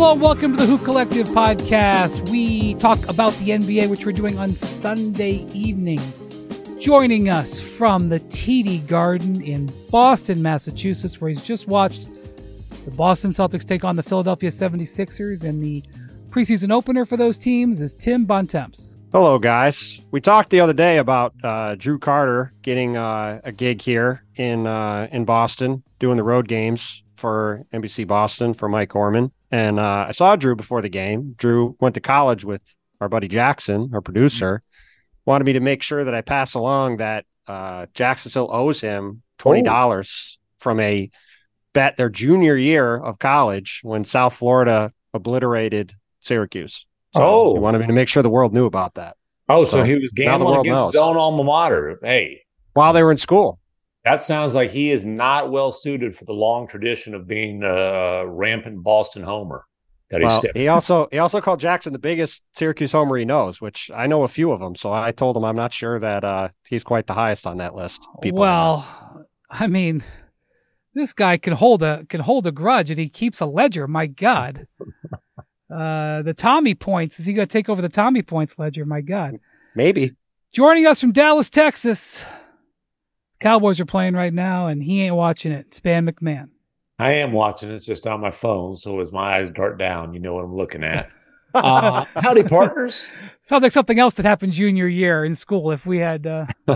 Hello and welcome to the Hoop Collective podcast. We talk about the NBA, which we're doing on Sunday evening. Joining us from the TD Garden in Boston, Massachusetts, where he's just watched the Boston Celtics take on the Philadelphia 76ers in the preseason opener for those teams, is Tim Bontemps. Hello, guys. We talked the other day about Drew Carter getting a gig here in Boston, doing the road games for NBC Boston for Mike Orman. And I saw Drew before the game. Drew went to college with our buddy Jackson, our producer. Wanted me to make sure that I pass along that Jackson still owes him $20 from a bet their junior year of college when South Florida obliterated Syracuse. So he wanted me to make sure the world knew about that. So he was gambling against his own alma mater. Hey. While they were in school. That sounds like he is not well suited for the long tradition of being a rampant Boston homer. He also called Jackson the biggest Syracuse homer he knows, which I know a few of them. So I told him I'm not sure that he's quite the highest on that list. I mean, this guy can hold a grudge, and he keeps a ledger. My God, the Tommy points. Is he going to take over the Tommy points ledger? My God, maybe. Joining us from Dallas, Texas. Cowboys are playing right now, and he ain't watching it. Span McMahon. I am watching it. It's just on my phone, so as my eyes dart down, you know what I'm looking at. Howdy, partners. Sounds like something else that happened junior year in school. If we had,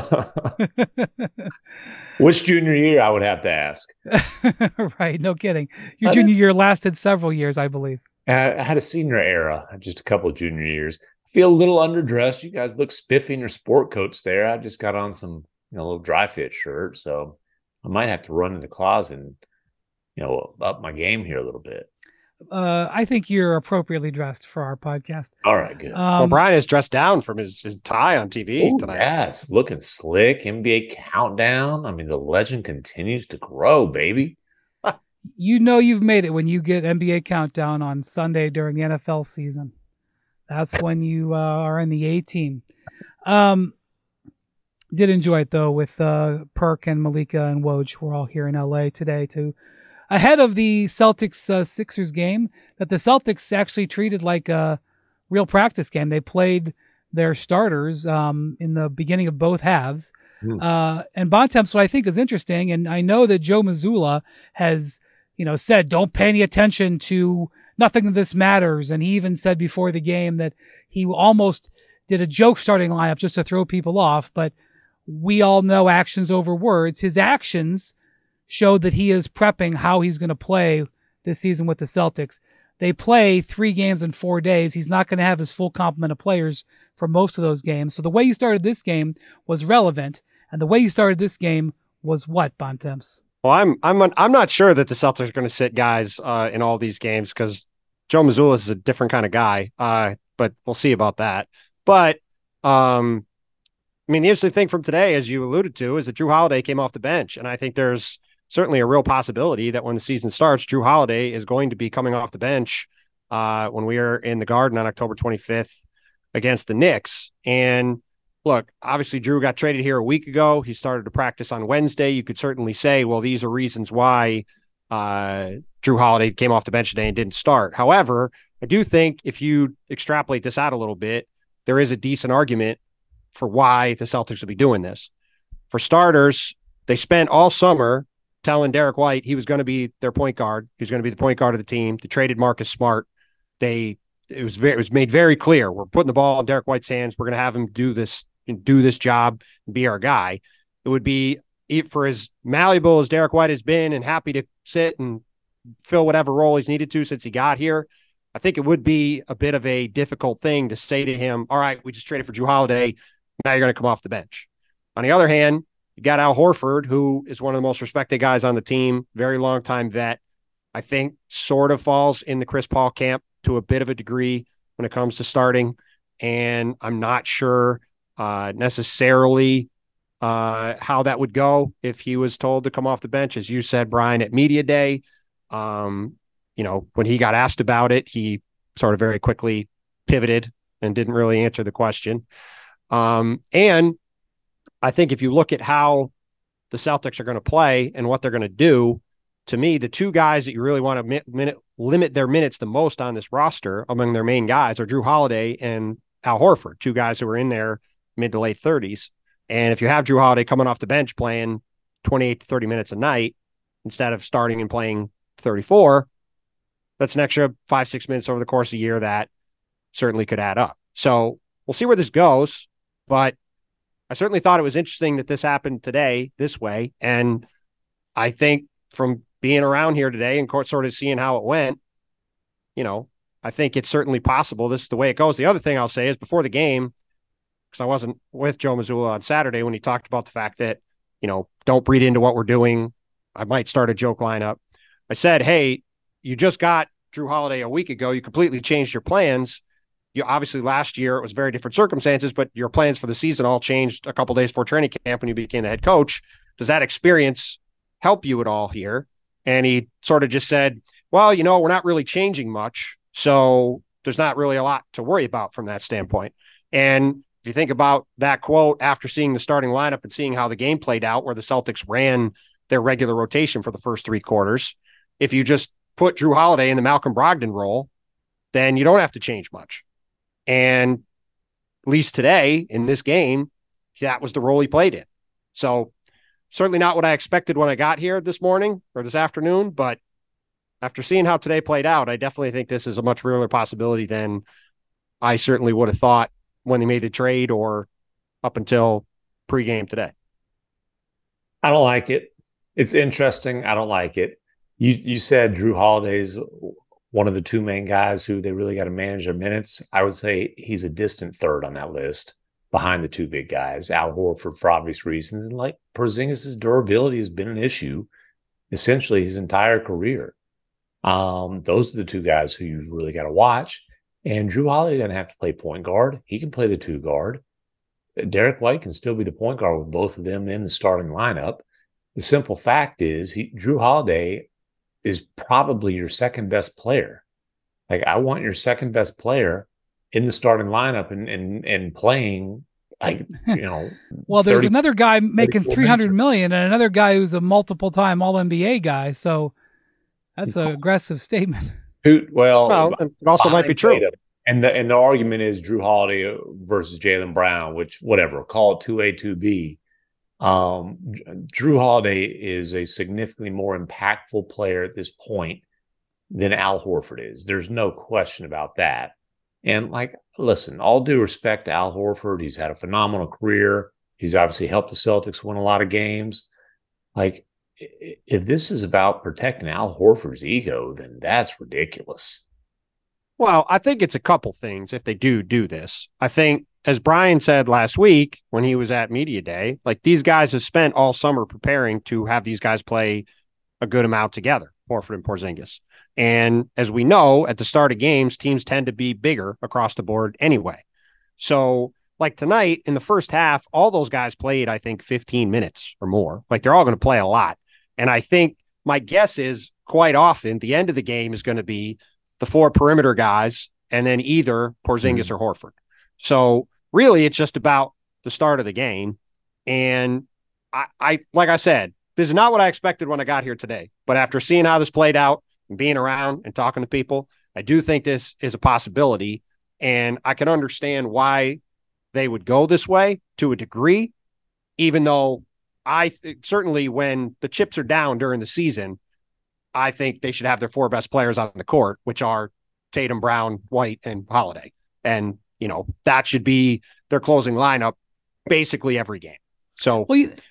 which junior year, I would have to ask. Right, no kidding. Your junior year lasted several years, I believe. I had a senior era, just a couple of junior years. I feel a little underdressed. You guys look spiffy in your sport coats there. I just got on some a little dry fit shirt, so I might have to run in the closet and up my game here a little bit. I think you're appropriately dressed for our podcast. All right, good. Well, Brian is dressed down from his tie on TV tonight. Yes, looking slick. NBA countdown. I mean, the legend continues to grow, baby. You know you've made it when you get NBA countdown on Sunday during the NFL season. That's when you are in the A team. Did enjoy it, though, with Perk and Malika and Woj. We're all here in LA today ahead of the Celtics-Sixers game that the Celtics actually treated like a real practice game. They played their starters in the beginning of both halves. And Bontemps, what I think is interesting, and I know that Joe Mazzulla has said, don't pay any attention to nothing of this matters. And he even said before the game that he almost did a joke starting lineup just to throw people off, but we all know actions over words. His actions showed that he is prepping how he's going to play this season with the Celtics. They play 3 games in 4 days. He's not going to have his full complement of players for most of those games. So the way you started this game was relevant, and the way you started this game was what, Bontemps? Well, I'm not sure that the Celtics are going to sit guys in all these games because Joe Mazzulla is a different kind of guy, but we'll see about that. But the interesting thing from today, as you alluded to, is that Drew Holiday came off the bench. And I think there's certainly a real possibility that when the season starts, Drew Holiday is going to be coming off the bench when we are in the Garden on October 25th against the Knicks. And look, obviously Drew got traded here a week ago. He started to practice on Wednesday. You could certainly say, well, these are reasons why Drew Holiday came off the bench today and didn't start. However, I do think if you extrapolate this out a little bit, there is a decent argument for why the Celtics will be doing this. For starters, they spent all summer telling Derek White he was going to be their point guard. He was going to be the point guard of the team. They traded Marcus Smart. It was made very clear. We're putting the ball in Derek White's hands. We're going to have him do this job and be our guy. It would be, for as malleable as Derek White has been and happy to sit and fill whatever role he's needed to since he got here, I think it would be a bit of a difficult thing to say to him, all right, we just traded for Drew Holiday. Now you're going to come off the bench. On the other hand, you got Al Horford, who is one of the most respected guys on the team, very long time vet. I think sort of falls in the Chris Paul camp to a bit of a degree when it comes to starting. And I'm not sure necessarily how that would go if he was told to come off the bench. As you said, Brian, at media day, when he got asked about it, he sort of very quickly pivoted and didn't really answer the question. And I think if you look at how the Celtics are going to play and what they're going to do, to me, the two guys that you really want to limit their minutes the most on this roster among their main guys are Drew Holiday and Al Horford, two guys who are in their mid to late 30s. And if you have Drew Holiday coming off the bench playing 28 to 30 minutes a night instead of starting and playing 34, that's an extra 5-6 minutes over the course of a year that certainly could add up. So we'll see where this goes, but I certainly thought it was interesting that this happened today this way. And I think from being around here today and sort of seeing how it went, I think it's certainly possible. This is the way it goes. The other thing I'll say is before the game, because I wasn't with Joe Mazzulla on Saturday when he talked about the fact that, don't read into what we're doing. I might start a joke lineup. I said, hey, you just got Drew Holiday a week ago. You completely changed your plans. You obviously last year it was very different circumstances, but your plans for the season all changed a couple days before training camp when you became the head coach. Does that experience help you at all here? And he sort of just said, well, we're not really changing much. So there's not really a lot to worry about from that standpoint. And if you think about that quote after seeing the starting lineup and seeing how the game played out, where the Celtics ran their regular rotation for the first 3 quarters, if you just put Drew Holiday in the Malcolm Brogdon role, then you don't have to change much. And at least today in this game, that was the role he played in. So certainly not what I expected when I got here this morning or this afternoon, but after seeing how today played out, I definitely think this is a much realer possibility than I certainly would have thought when they made the trade or up until pregame today. I don't like it. It's interesting. I don't like it. You said Drew Holiday's one of the 2 main guys who they really got to manage their minutes. I would say he's a distant third on that list behind the 2 big guys, Al Horford for obvious reasons. And like Porzingis' durability has been an issue essentially his entire career. Those are the 2 guys who you really got to watch. And Drew Holiday doesn't have to play point guard. He can play the 2 guard. Derek White can still be the point guard with both of them in the starting lineup. The simple fact is Drew Holiday is probably your second best player. Like, I want your second best player in the starting lineup and playing, like, well, there's another guy making $300 million and another guy who's a multiple time All NBA guy. So that's an aggressive statement. Well, it also might be true. Tatum. And the argument is Drew Holiday versus Jaylen Brown, which, whatever, call it 2A, 2B. Drew Holiday is a significantly more impactful player at this point than Al Horford is. There's no question about that. And, like, listen, all due respect to Al Horford, he's had a phenomenal career. He's obviously helped the Celtics win a lot of games. Like, if this is about protecting Al Horford's ego, then that's ridiculous. Well, I think it's a couple things if they do this. I think, as Brian said last week when he was at Media Day, like, these guys have spent all summer preparing to have these guys play a good amount together, Horford and Porzingis. And as we know, at the start of games, teams tend to be bigger across the board anyway. So, like, tonight in the first half, all those guys played, I think, 15 minutes or more. Like, they're all going to play a lot. And I think my guess is quite often the end of the game is going to be the 4 perimeter guys and then either Porzingis or Horford. So really it's just about the start of the game. And I like I said, this is not what I expected when I got here today, but after seeing how this played out and being around and talking to people, I do think this is a possibility. And I can understand why they would go this way to a degree, even though certainly when the chips are down during the season, I think they should have their 4 best players on the court, which are Tatum, Brown, White, and Holiday. And, that should be their closing lineup basically every game. So,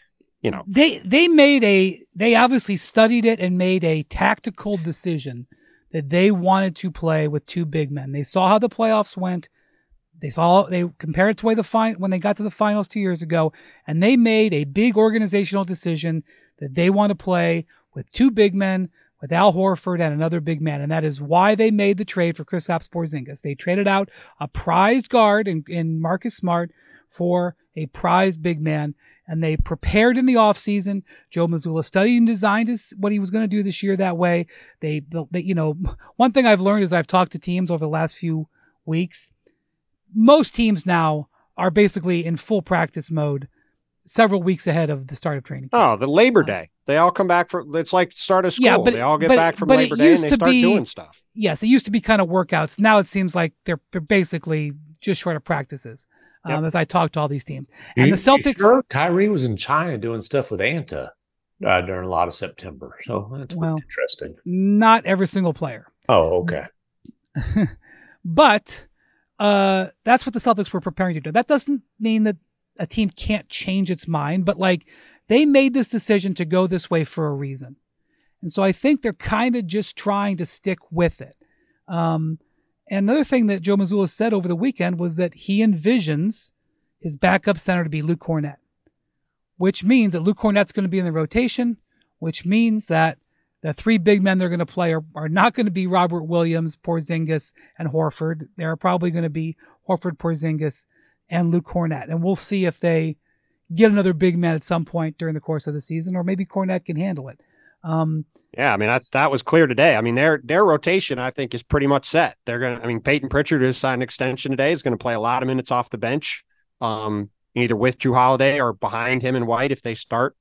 they obviously studied it and made a tactical decision that they wanted to play with 2 big men. They saw how the playoffs went. They compared it to when they got to the finals 2 years ago, and they made a big organizational decision that they want to play with 2 big men, with Al Horford and another big man. And that is why they made the trade for Kristaps Porzingis. They traded out a prized guard in Marcus Smart for a prized big man. And they prepared in the offseason. Joe Mazzulla studied and designed what he was going to do this year that way. They, one thing I've learned as I've talked to teams over the last few weeks, most teams now are basically in full practice mode several weeks ahead of the start of training camp. Oh, the Labor Day. They all come back it's like start of school. Yeah, but, they all get back from Labor Day and they start doing stuff. Yes, it used to be kind of workouts. Now it seems like they're basically just short of practices. As I talk to all these teams. And the Celtics. Sure? Kyrie was in China doing stuff with Anta during a lot of September. So that's interesting. Not every single player. Oh, okay. But that's what the Celtics were preparing to do. That doesn't mean that a team can't change its mind, but like they made this decision to go this way for a reason. And so I think they're kind of just trying to stick with it. And another thing that Joe Mazzulla said over the weekend was that he envisions his backup center to be Luke Kornet, which means that Luke Kornet's going to be in the rotation, which means that the three big men they're going to play are not going to be Robert Williams, Porzingis, and Horford. They're probably going to be Horford, Porzingis, and Luke Kornet. And we'll see if they get another big man at some point during the course of the season, or maybe Kornet can handle it. Yeah, I mean, that was clear today. I mean, their rotation, I think, is pretty much set. Peyton Pritchard has signed an extension today. Is going to play a lot of minutes off the bench, either with Jrue Holiday or behind him and White if they start.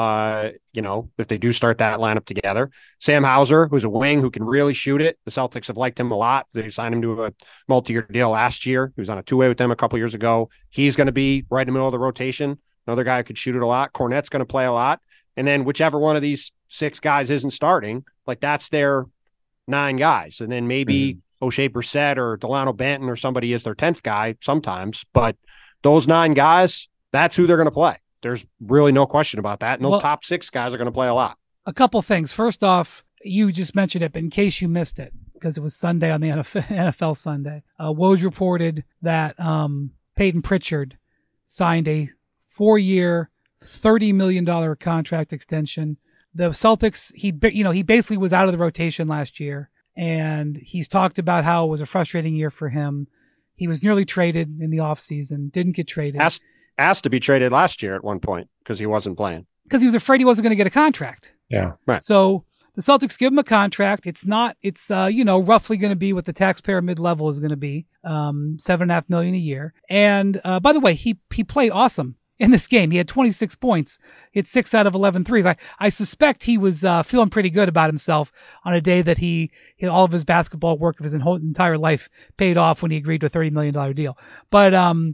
If they do start that lineup together. Sam Hauser, who's a wing who can really shoot it. The Celtics have liked him a lot. They signed him to a multi-year deal last year. He was on a two-way with them a couple years ago. He's going to be right in the middle of the rotation. Another guy who could shoot it a lot. Kornet's going to play a lot. And then whichever one of these six guys isn't starting, like that's their 9 guys. And then maybe O'Shea Brissett or Delano Banton or somebody is their 10th guy sometimes. But those 9 guys, that's who they're going to play. There's really no question about that. And those top 6 guys are going to play a lot. A couple things. First off, you just mentioned it, but in case you missed it, because it was Sunday on the NFL Sunday, Woj reported that Peyton Pritchard signed a 4-year, $30 million contract extension. The Celtics, he basically was out of the rotation last year, and he's talked about how it was a frustrating year for him. He was nearly traded in the offseason, didn't get traded. Asked to be traded last year at one point because he wasn't playing. Because he was afraid he wasn't going to get a contract. Yeah. Right. So the Celtics give him a contract. It's roughly going to be what the taxpayer mid-level is going to be, $7.5 million a year. And by the way, he played awesome in this game. He had 26 points. He had 6 out of 11 threes. I suspect he was feeling pretty good about himself on a day that all of his basketball work of his entire life paid off when he agreed to a $30 million deal. But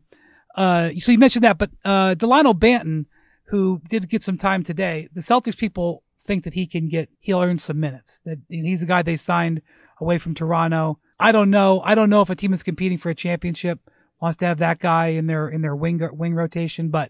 so you mentioned that, but Delano Banton, who did get some time today, the Celtics people think that he'll earn some minutes. That he's a guy they signed away from Toronto. I don't know if a team is competing for a championship wants to have that guy in their wing rotation, but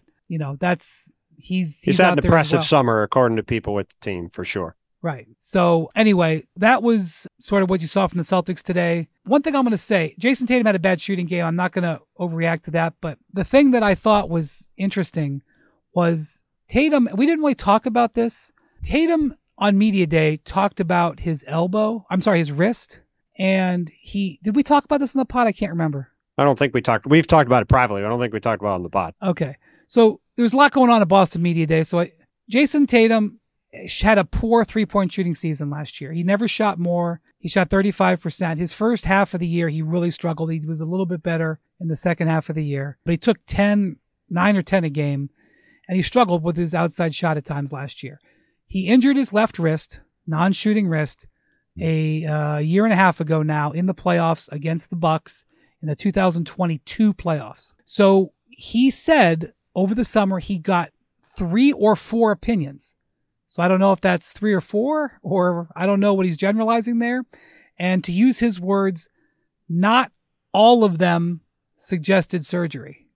he's had an impressive summer according to people with the team for sure. Right. So anyway, that was sort of what you saw from the Celtics today. One thing I'm going to say, Jason Tatum had a bad shooting game. I'm not going to overreact to that. But the thing that I thought was interesting was Tatum. We didn't really talk about this. Tatum on media day talked about his wrist. And did we talk about this in the pod? I can't remember. I don't think we've talked about it privately. I don't think we talked about it on the pod. Okay. So there's a lot going on at Boston media day. So Jason Tatum had a poor 3-point shooting season last year. He never shot more. He shot 35%. His first half of the year, he really struggled. He was a little bit better in the second half of the year, but he took 9 or 10 a game, and he struggled with his outside shot at times last year. He injured his left wrist, non-shooting wrist, a year and a half ago now in the playoffs against the Bucks in the 2022 playoffs. So he said over the summer he got 3 or 4 opinions. So I don't know if that's 3 or 4, or I don't know what he's generalizing there. And to use his words, not all of them suggested surgery.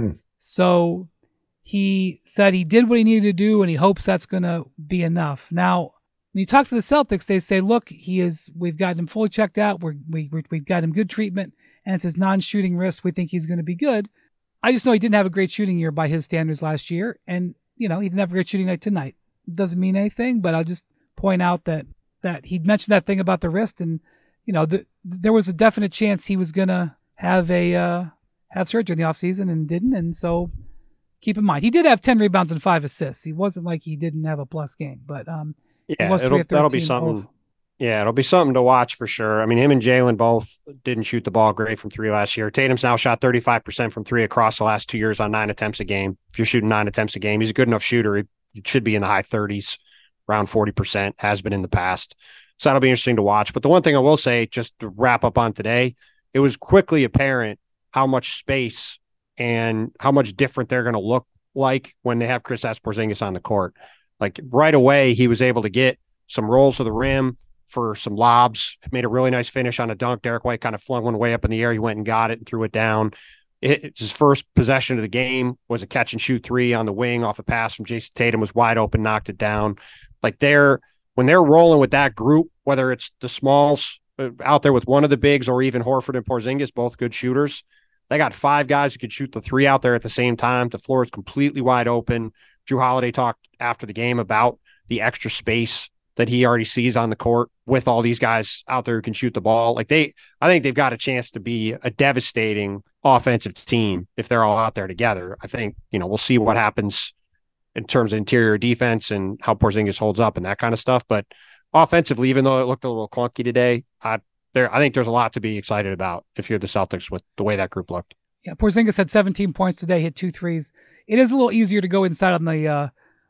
So he said he did what he needed to do, and he hopes that's going to be enough. Now, when you talk to the Celtics, they say, look, we've got him fully checked out. We've got him good treatment, and it's his non-shooting wrist. We think he's going to be good. I just know he didn't have a great shooting year by his standards last year, and he didn't have a great shooting night tonight. Doesn't mean anything, but I'll just point out that he'd mentioned that thing about the wrist, and there was a definite chance he was gonna have surgery in the offseason and didn't, and so keep in mind he did have 10 rebounds and 5 assists. He wasn't like he didn't have a plus game, but that'll be something. Yeah, it'll be something to watch for sure. I mean, him and Jalen both didn't shoot the ball great from three last year. Tatum's now shot 35% from three across the last 2 years on 9 attempts a game. If you're shooting 9 attempts a game, he's a good enough shooter. He should be in the high 30s, around 40%, has been in the past. So that'll be interesting to watch. But the one thing I will say, just to wrap up on today, it was quickly apparent how much space and how much different they're going to look like when they have Kristaps Porzingis on the court. Like right away, he was able to get some rolls to the rim for some lobs, made a really nice finish on a dunk. Derek White kind of flung one way up in the air. He went and got it and threw it down. His first possession of the game was a catch and shoot three on the wing off a pass from Jason Tatum, was wide open, knocked it down. Like when they're rolling with that group, whether it's the smalls out there with one of the bigs or even Horford and Porzingis, both good shooters, they got five guys who could shoot the three out there at the same time. The floor is completely wide open. Jrue Holiday talked after the game about the extra space that he already sees on the court with all these guys out there who can shoot the ball. Like I think they've got a chance to be a devastating offensive team if they're all out there together. I think, we'll see what happens in terms of interior defense and how Porzingis holds up and that kind of stuff. But offensively, even though it looked a little clunky today, I think there's a lot to be excited about if you're the Celtics with the way that group looked. Yeah, Porzingis had 17 points today, hit 2 threes. It is a little easier to go inside on the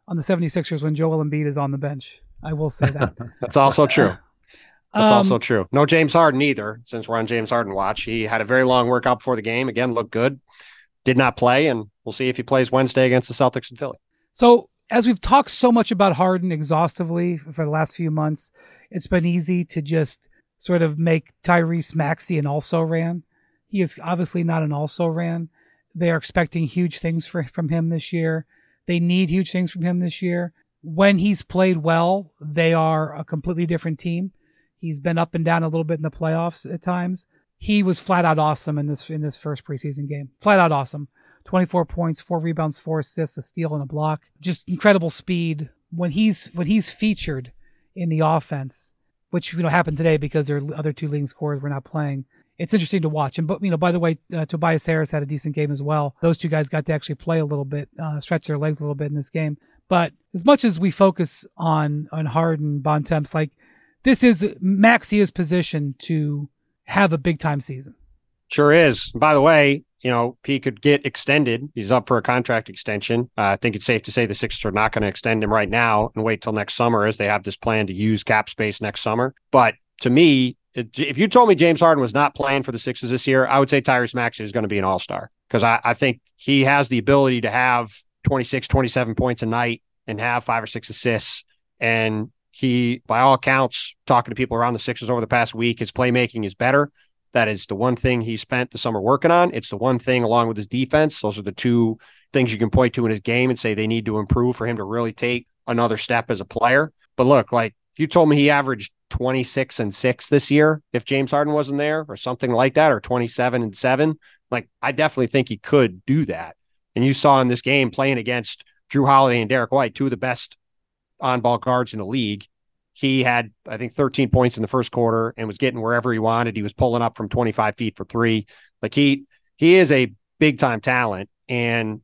76ers when Joel Embiid is on the bench. I will say that. That's also true. That's also true. No James Harden either, since we're on James Harden watch. He had a very long workout before the game. Again, looked good. Did not play, and we'll see if he plays Wednesday against the Celtics in Philly. So, as we've talked so much about Harden exhaustively for the last few months, it's been easy to just sort of make Tyrese Maxey an also-ran. He is obviously not an also-ran. They are expecting huge things from him this year. They need huge things from him this year. When he's played well, they are a completely different team. He's been up and down a little bit in the playoffs at times. He was flat out awesome in this first preseason game. Flat out awesome. 24 points, 4 rebounds, 4 assists, a steal and a block. Just incredible speed. When he's featured in the offense, which happened today because their other two leading scorers were not playing, it's interesting to watch. And by the way, Tobias Harris had a decent game as well. Those two guys got to actually play a little bit, stretch their legs a little bit in this game. But as much as we focus on Harden, Bontemps, like this is Maxia's position to have a big time season. Sure is. By the way, he could get extended. He's up for a contract extension. I think it's safe to say the Sixers are not going to extend him right now and wait till next summer, as they have this plan to use cap space next summer. But to me, if you told me James Harden was not playing for the Sixers this year, I would say Tyrese Maxey is going to be an all-star, because I think he has the ability to have 26, 27 points a night and have 5 or 6 assists. And he, by all accounts, talking to people around the Sixers over the past week, his playmaking is better. That is the one thing he spent the summer working on. It's the one thing, along with his defense. Those are the two things you can point to in his game and say they need to improve for him to really take another step as a player. But look, like if you told me he averaged 26 and 6 this year, if James Harden wasn't there or something like that, or 27 and 7, like I definitely think he could do that. And you saw in this game playing against Jrue Holiday and Derek White, two of the best on-ball guards in the league. He had, I think, 13 points in the first quarter and was getting wherever he wanted. He was pulling up from 25 feet for three. Like he is a big-time talent. And,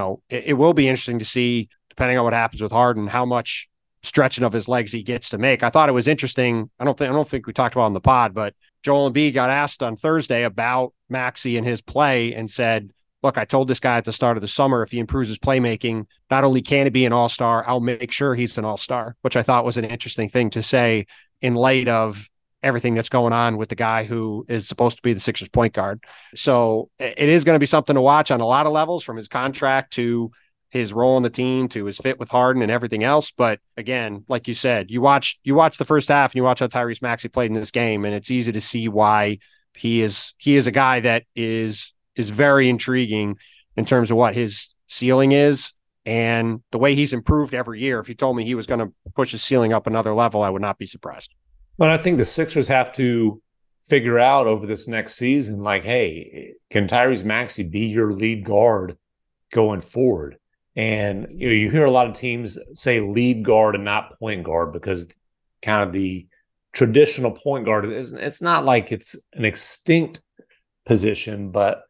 it will be interesting to see, depending on what happens with Harden, how much stretching of his legs he gets to make. I thought it was interesting. I don't think we talked about it on the pod, but Joel Embiid got asked on Thursday about Maxey and his play and said, look, I told this guy at the start of the summer, if he improves his playmaking, not only can he be an all-star, I'll make sure he's an all-star, which I thought was an interesting thing to say in light of everything that's going on with the guy who is supposed to be the Sixers point guard. So it is going to be something to watch on a lot of levels, from his contract to his role in the team to his fit with Harden and everything else. But again, like you said, you watch the first half and you watch how Tyrese Maxey played in this game, and it's easy to see why he is a guy that is very intriguing in terms of what his ceiling is and the way he's improved every year. If you told me he was going to push his ceiling up another level, I would not be surprised. But I think the Sixers have to figure out over this next season, like, hey, can Tyrese Maxey be your lead guard going forward? And you hear a lot of teams say lead guard and not point guard, because kind of the traditional point guard it's not like it's an extinct position, but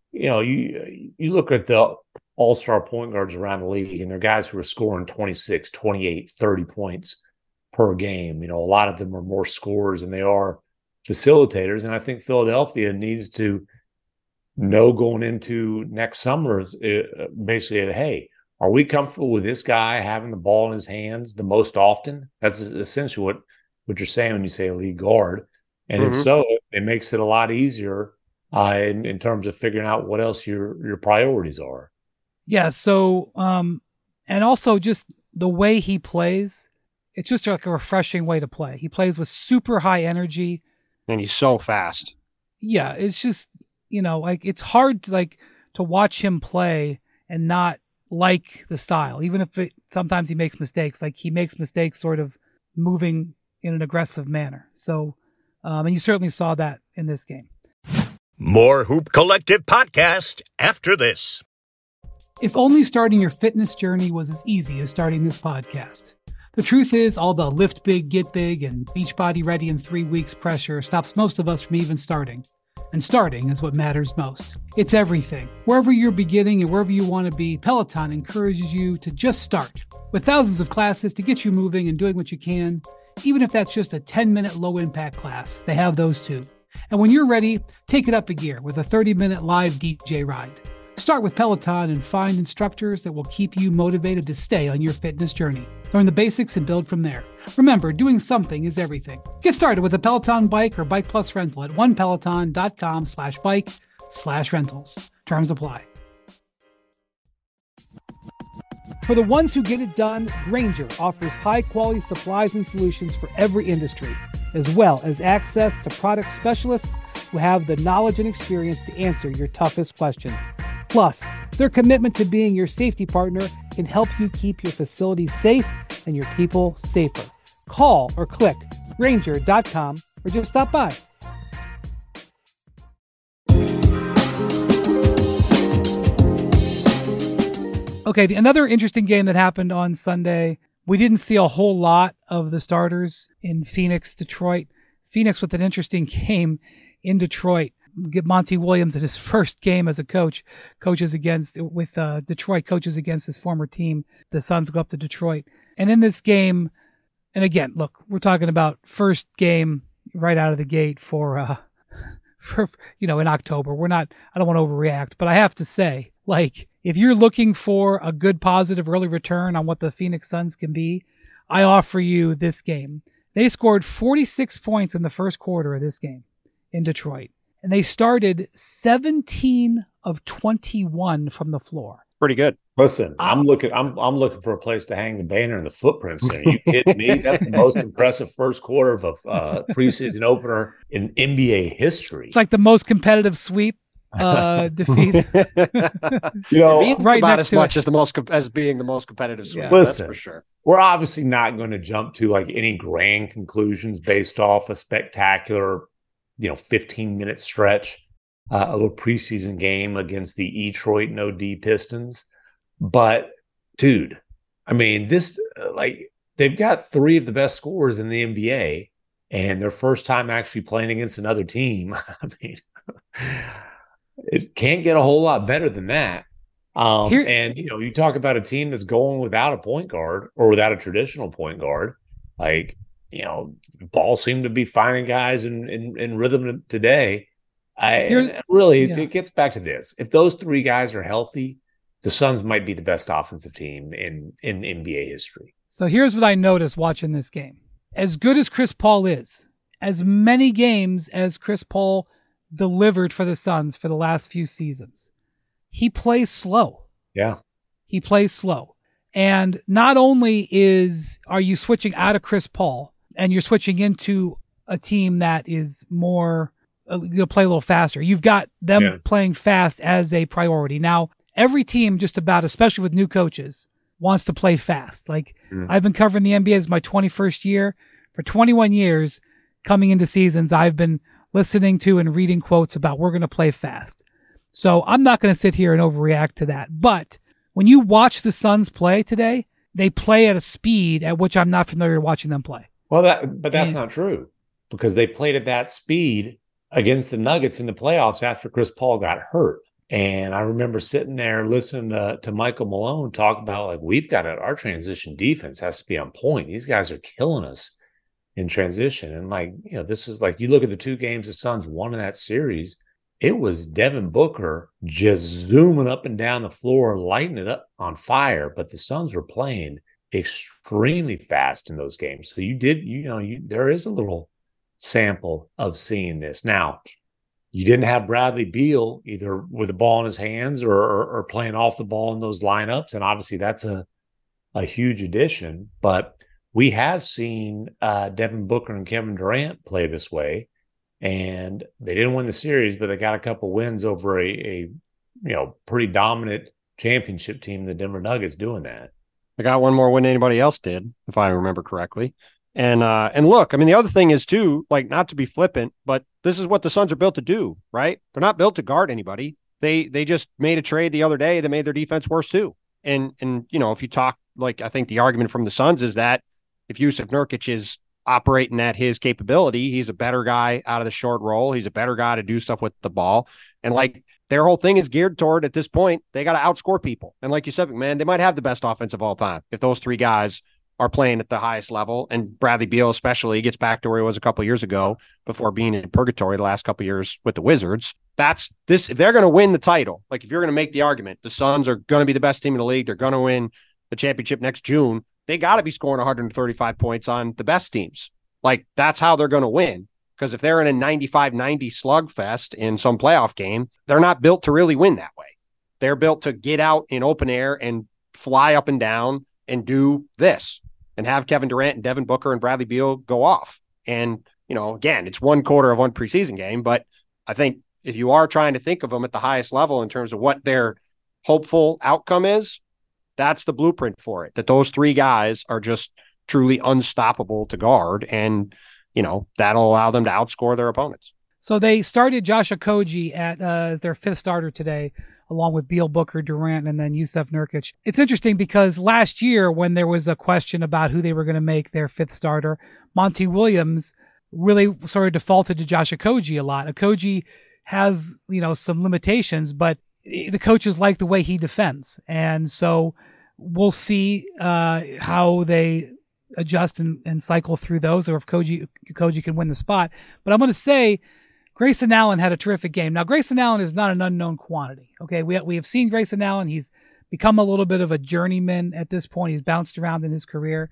you look at the all-star point guards around the league, and they're guys who are scoring 26, 28, 30 points per game. A lot of them are more scorers than they are facilitators. And I think Philadelphia needs to know going into next summer, basically, hey, are we comfortable with this guy having the ball in his hands the most often? That's essentially what you're saying when you say a lead guard. And if so, it makes it a lot easier in terms of figuring out what else your priorities are. Yeah. So, and also just the way he plays, it's just like a refreshing way to play. He plays with super high energy. And he's so fast. Yeah. It's just, like it's hard to watch him play and not like the style, even if sometimes he makes mistakes. Like he makes mistakes sort of moving in an aggressive manner. So, and you certainly saw that in this game. More Hoop Collective podcast after this. If only starting your fitness journey was as easy as starting this podcast. The truth is, all the lift big, get big, and Beachbody ready in 3 weeks pressure stops most of us from even starting. And starting is what matters most. It's everything. Wherever you're beginning and wherever you want to be, Peloton encourages you to just start. With thousands of classes to get you moving and doing what you can, even if that's just a 10-minute low-impact class, they have those too. And when you're ready, take it up a gear with a 30-minute live DJ ride. Start with Peloton and find instructors that will keep you motivated to stay on your fitness journey. Learn the basics and build from there. Remember, doing something is everything. Get started with a Peloton bike or Bike Plus rental at onepeloton.com/bike/rentals. Terms apply. For the ones who get it done, Grainger offers high-quality supplies and solutions for every industry, as well as access to product specialists who have the knowledge and experience to answer your toughest questions. Plus, their commitment to being your safety partner can help you keep your facilities safe and your people safer. Call or click Grainger.com or just stop by. Okay, another interesting game that happened on Sunday. We didn't see a whole lot of the starters in Phoenix, Detroit. Phoenix with an interesting game in Detroit. Get Monty Williams at his first game as a coach, coaches against his former team. The Suns go up to Detroit. And in this game, and again, look, we're talking about first game right out of the gate for in October. I don't want to overreact, but I have to say, if you're looking for a good positive early return on what the Phoenix Suns can be, I offer you this game. They scored 46 points in the first quarter of this game in Detroit. And they started 17 of 21 from the floor. Pretty good. Listen, I'm looking for a place to hang the banner and the footprints in. Are you kidding me? That's the most impressive first quarter of a preseason opener in NBA history. It's like the most competitive sweep defeat. Right about as much as being the most competitive sweep. Yeah. Listen, that's for sure. We're obviously not going to jump to any grand conclusions based off a spectacular 15-minute stretch of a preseason game against the Detroit No-D Pistons. But, dude, I mean, they've got three of the best scorers in the NBA, and their first time actually playing against another team. I mean, it can't get a whole lot better than that. And, you talk about a team that's going without a point guard or without a traditional point guard, the ball seemed to be finding guys in rhythm today. It gets back to this. If those three guys are healthy, the Suns might be the best offensive team in NBA history. So here's what I noticed watching this game. As good as Chris Paul is, as many games as Chris Paul delivered for the Suns for the last few seasons, he plays slow. Yeah. He plays slow. And not only are you switching out of Chris Paul, and you're switching into a team that is more going to play a little faster. You've got them playing fast as a priority. Now, every team just about, especially with new coaches, wants to play fast. I've been covering the NBA as my 21st year. For 21 years, coming into seasons, I've been listening to and reading quotes about we're going to play fast. So I'm not going to sit here and overreact to that. But when you watch the Suns play today, they play at a speed at which I'm not familiar watching them play. Well, that's not true, because they played at that speed against the Nuggets in the playoffs after Chris Paul got hurt. And I remember sitting there listening to Michael Malone talk about, like, we've got our transition defense has to be on point. These guys are killing us in transition. And, like, this is like, you look at the 2 games the Suns won in that series, it was Devin Booker just zooming up and down the floor, lighting it up on fire. But the Suns were playing extremely fast in those games. So there is a little sample of seeing this. Now, you didn't have Bradley Beal either with the ball in his hands or playing off the ball in those lineups. And obviously that's a huge addition. But we have seen Devin Booker and Kevin Durant play this way. And they didn't win the series, but they got a couple wins over a pretty dominant championship team, the Denver Nuggets, doing that. I got one more win than anybody else did, if I remember correctly. And look, I mean, the other thing is too, like, not to be flippant, but this is what the Suns are built to do, right? They're not built to guard anybody. They just made a trade the other day that made their defense worse too. And if you talk, like, I think the argument from the Suns is that if Jusuf Nurkic is operating at his capability, he's a better guy out of the short roll. He's a better guy to do stuff with the ball. And, like, their whole thing is geared toward, at this point, they got to outscore people. And like you said, man, they might have the best offense of all time if those 3 guys are playing at the highest level. And Bradley Beal especially gets back to where he was a couple of years ago before being in purgatory the last couple of years with the Wizards. If they're going to win the title, like, if you're going to make the argument, the Suns are going to be the best team in the league, they're going to win the championship next June, they got to be scoring 135 points on the best teams. Like, that's how they're going to win. Because if they're in a 95-90 slugfest in some playoff game, they're not built to really win that way. They're built to get out in open air and fly up and down and do this and have Kevin Durant and Devin Booker and Bradley Beal go off. And, again, it's 1 quarter of one preseason game, but I think if you are trying to think of them at the highest level in terms of what their hopeful outcome is, that's the blueprint for it, that those 3 guys are just truly unstoppable to guard. And, that'll allow them to outscore their opponents. So they started Josh Okogie as their 5th starter today, along with Beal, Booker, Durant, and then Jusuf Nurkic. It's interesting because last year, when there was a question about who they were going to make their 5th starter, Monty Williams really sort of defaulted to Josh Okogie a lot. Okogie has, some limitations, but the coaches like the way he defends. And so we'll see how they adjust and cycle through those, or if Okogie can win the spot. But I'm going to say Grayson Allen had a terrific game. Now, Grayson Allen is not an unknown quantity. Okay, we have seen Grayson Allen. He's become a little bit of a journeyman at this point. He's bounced around in his career.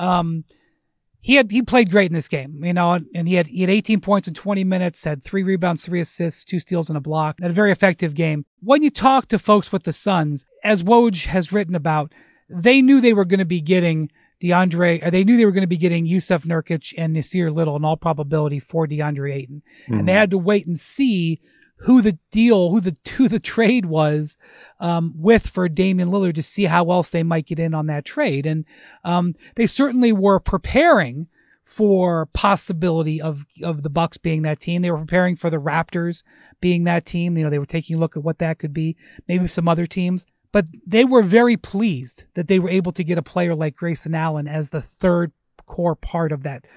He played great in this game, and he had 18 points in 20 minutes, had 3 rebounds, 3 assists, 2 steals, and a block. Had a very effective game. When you talk to folks with the Suns, as Woj has written about, they knew they were going to be getting they knew they were going to be getting Jusuf Nurkic and Nasir Little in all probability for DeAndre Ayton. Mm-hmm. And they had to wait and see who the trade was with for Damian Lillard to see how else they might get in on that trade. And they certainly were preparing for possibility of the Bucks being that team. They were preparing for the Raptors being that team. They were taking a look at what that could be, maybe some other teams. But they were very pleased that they were able to get a player like Grayson Allen as the 3rd core part of that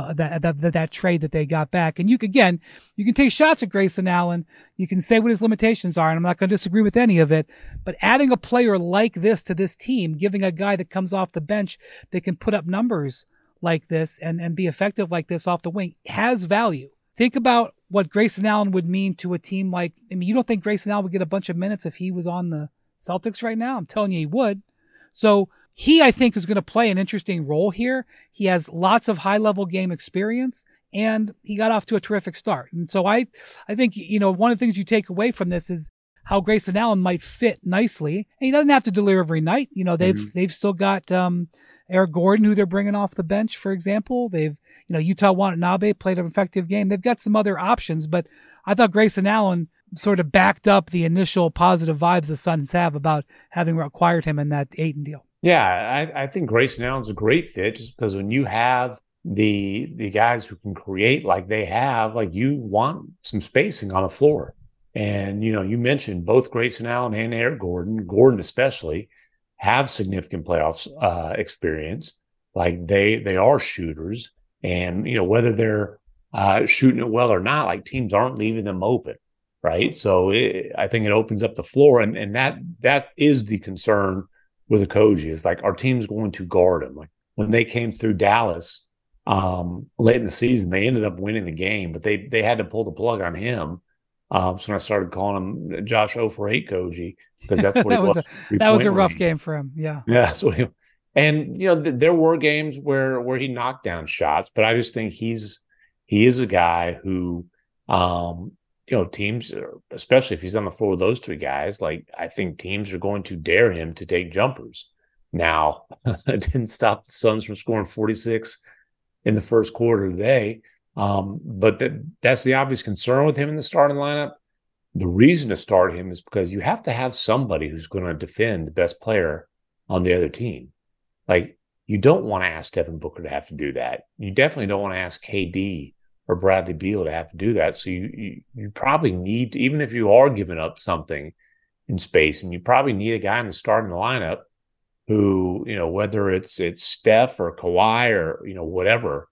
trade that they got back. And you can take shots at Grayson Allen. You can say what his limitations are, and I'm not going to disagree with any of it. But adding a player like this to this team, giving a guy that comes off the bench that can put up numbers like this and be effective like this off the wing has value. Think about what Grayson Allen would mean to a team like, you don't think Grayson Allen would get a bunch of minutes if he was on the Celtics right now? I'm telling you he would. So he, I think, is going to play an interesting role here. He has lots of high-level game experience, and he got off to a terrific start. And so I think, one of the things you take away from this is how Grayson Allen might fit nicely. And he doesn't have to deliver every night. They've still got Eric Gordon, who they're bringing off the bench, for example. They've, Yuta Watanabe played an effective game. They've got some other options, but I thought Grayson Allen sort of backed up the initial positive vibes the Suns have about having acquired him in that Ayton deal. Yeah, I think Grayson Allen's a great fit just because when you have the guys who can create like they have, like, you want some spacing on the floor. And, you mentioned both Grayson Allen and Eric Gordon especially, have significant playoffs experience. Like, they are shooters. And, whether they're shooting it well or not, like, teams aren't leaving them open. right? So I think it opens up the floor, and that is the concern with Okogie is like our team's going to guard him. Like when they came through Dallas late in the season, they ended up winning the game, but they had to pull the plug on him. So when I started calling him Josh 0 for 8 Koji, because that's what that was a rough game for him. Yeah. Yeah. So, and there were games where he knocked down shots, but I just think he is a guy who, teams, especially if he's on the floor with those two guys, like I think teams are going to dare him to take jumpers. Now, it didn't stop the Suns from scoring 46 in the first quarter today. But that's the obvious concern with him in the starting lineup. The reason to start him is because you have to have somebody who's going to defend the best player on the other team. Like, you don't want to ask Devin Booker to have to do that. You definitely don't want to ask KD or Bradley Beal to have to do that. So you probably need, even if you are giving up something in space, and you probably need a guy in the starting lineup who, whether it's Steph or Kawhi or, whatever,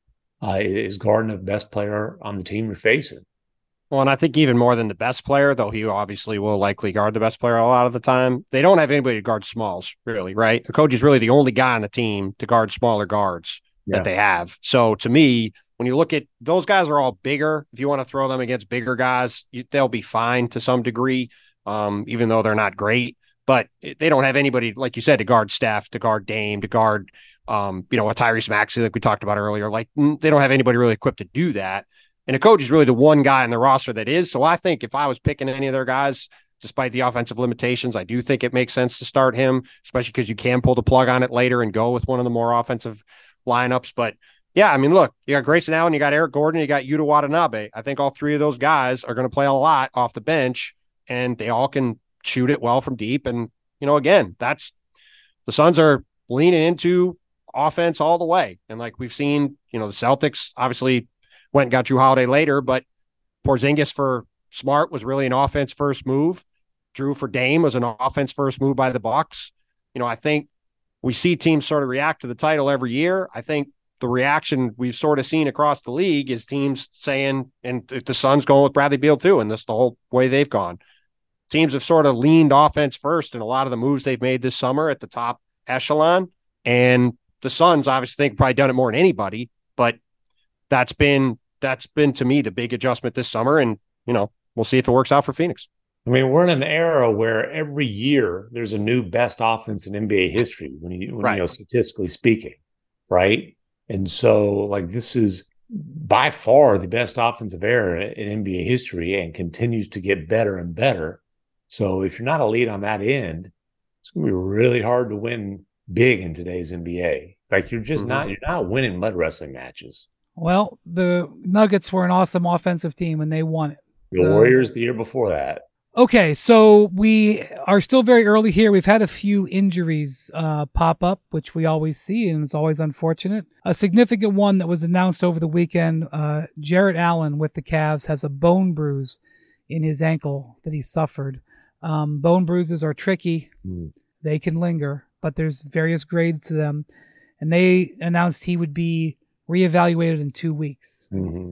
is guarding the best player on the team you're facing. Well, and I think even more than the best player, though he obviously will likely guard the best player a lot of the time, they don't have anybody to guard smalls, really, right? Okogie's really the only guy on the team to guard smaller guards that they have. So to me, when you look at those guys are all bigger. If you want to throw them against bigger guys, they'll be fine to some degree, even though they're not great. But they don't have anybody, like you said, to guard Steph, to guard Dame, to guard, a Tyrese Maxey, like we talked about earlier. Like, they don't have anybody really equipped to do that. And Okogie is really the one guy in the roster that is. So I think if I was picking any of their guys, despite the offensive limitations, I do think it makes sense to start him, especially because you can pull the plug on it later and go with one of the more offensive lineups. But yeah, I mean, look, you got Grayson Allen, you got Eric Gordon, you got Yuta Watanabe. I think all three of those guys are going to play a lot off the bench, and they all can shoot it well from deep. And, again, that's the Suns are leaning into offense all the way. And like we've seen, the Celtics obviously went and got Jrue Holiday later, but Porzingis for Smart was really an offense first move. Jrue for Dame was an offense first move by the Bucks. I think we see teams sort of react to the title every year. I think the reaction we've sort of seen across the league is teams saying, and the Suns going with Bradley Beal too, and that's the whole way they've gone. Teams have sort of leaned offense first in a lot of the moves they've made this summer at the top echelon. And the Suns obviously think probably done it more than anybody, but that's been to me the big adjustment this summer. And, we'll see if it works out for Phoenix. I mean, we're in an era where every year there's a new best offense in NBA history when statistically speaking, right? And so like this is by far the best offensive era in NBA history and continues to get better and better. So if you're not elite on that end, it's going to be really hard to win big in today's NBA. Like you're not winning mud wrestling matches. Well, the Nuggets were an awesome offensive team and they won it. The Warriors the year before that. Okay, so we are still very early here. We've had a few injuries pop up, which we always see, and it's always unfortunate. A significant one that was announced over the weekend, Jarrett Allen with the Cavs has a bone bruise in his ankle that he suffered. Bone bruises are tricky. They can linger, but there's various grades to them. And they announced he would be reevaluated in 2 weeks.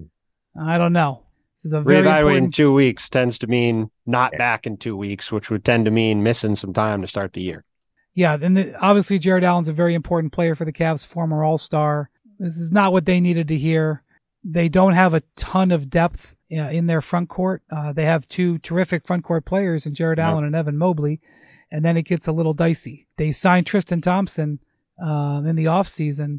I don't know. This is a very reevaluated in 2 weeks tends to mean not back in 2 weeks, which would tend to mean missing some time to start the year. Yeah, and obviously Jarrett Allen's a very important player for the Cavs, former All-Star. This is not what they needed to hear. They don't have a ton of depth in their front court. They have two terrific front court players in Jarrett Allen and Evan Mobley, and then it gets a little dicey. They signed Tristan Thompson in the offseason.